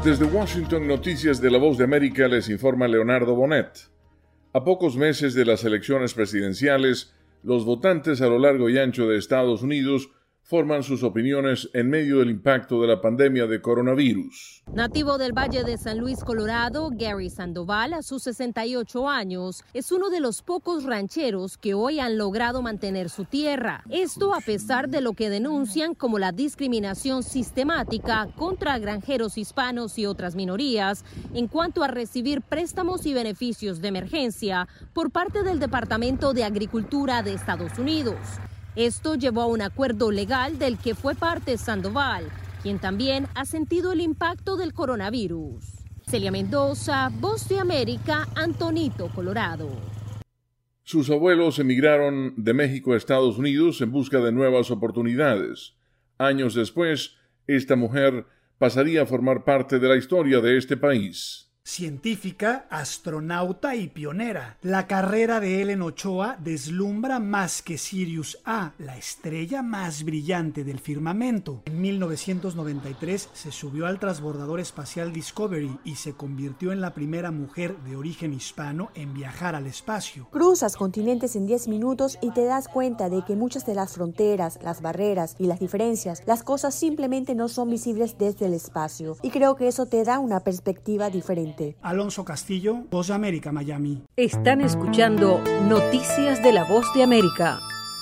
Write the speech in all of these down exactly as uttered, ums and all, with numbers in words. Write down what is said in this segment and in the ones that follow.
Desde Washington, Noticias de la Voz de América, les informa Leonardo Bonet. A pocos meses de las elecciones presidenciales, los votantes a lo largo y ancho de Estados Unidos forman sus opiniones en medio del impacto de la pandemia de coronavirus. Nativo del Valle de San Luis, Colorado, Gary Sandoval, a sus sesenta y ocho años, es uno de los pocos rancheros que hoy han logrado mantener su tierra. Esto a pesar de lo que denuncian como la discriminación sistemática contra granjeros hispanos y otras minorías en cuanto a recibir préstamos y beneficios de emergencia por parte del Departamento de Agricultura de Estados Unidos. Esto llevó a un acuerdo legal del que fue parte Sandoval, quien también ha sentido el impacto del coronavirus. Celia Mendoza, Voz de América, Antonito, Colorado. Sus abuelos emigraron de México a Estados Unidos en busca de nuevas oportunidades. Años después, esta mujer pasaría a formar parte de la historia de este país. Científica, astronauta y pionera. La carrera de Helen Ochoa deslumbra más que Sirius A, la estrella más brillante del firmamento. En mil novecientos noventa y tres se subió al transbordador espacial Discovery y se convirtió en la primera mujer de origen hispano en viajar al espacio. Cruzas continentes en diez minutos y te das cuenta de que muchas de las fronteras, las barreras y las diferencias, las cosas simplemente no son visibles desde el espacio. Y creo que eso te da una perspectiva diferente. Alonso Castillo, Voz de América, Miami. Están escuchando Noticias de la Voz de América.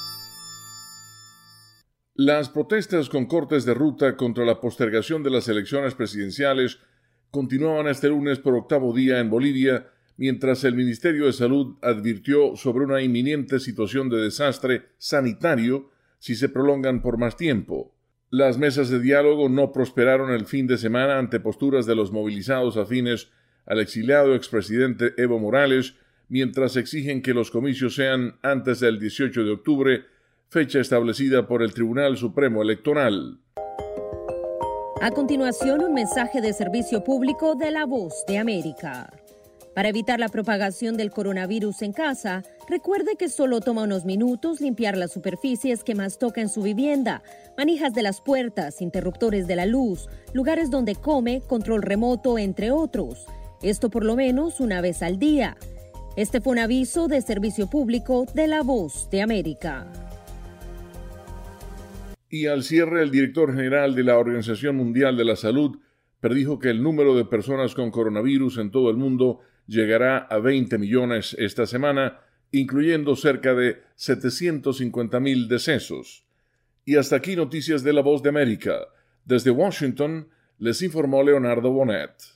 Las protestas con cortes de ruta contra la postergación de las elecciones presidenciales continuaban este lunes por octavo día en Bolivia, mientras el Ministerio de Salud advirtió sobre una inminente situación de desastre sanitario si se prolongan por más tiempo. Las mesas de diálogo no prosperaron el fin de semana ante posturas de los movilizados afines al exiliado expresidente Evo Morales, mientras exigen que los comicios sean antes del dieciocho de octubre, fecha establecida por el Tribunal Supremo Electoral. A continuación, un mensaje de servicio público de la Voz de América. Para evitar la propagación del coronavirus en casa, recuerde que solo toma unos minutos limpiar las superficies que más toca en su vivienda, manijas de las puertas, interruptores de la luz, lugares donde come, control remoto, entre otros. Esto por lo menos una vez al día. Este fue un aviso de servicio público de la Voz de América. Y al cierre, el director general de la Organización Mundial de la Salud predijo que el número de personas con coronavirus en todo el mundo llegará a veinte millones esta semana, incluyendo cerca de setecientos cincuenta mil decesos. Y hasta aquí Noticias de la Voz de América. Desde Washington, les informó Leonardo Bonet.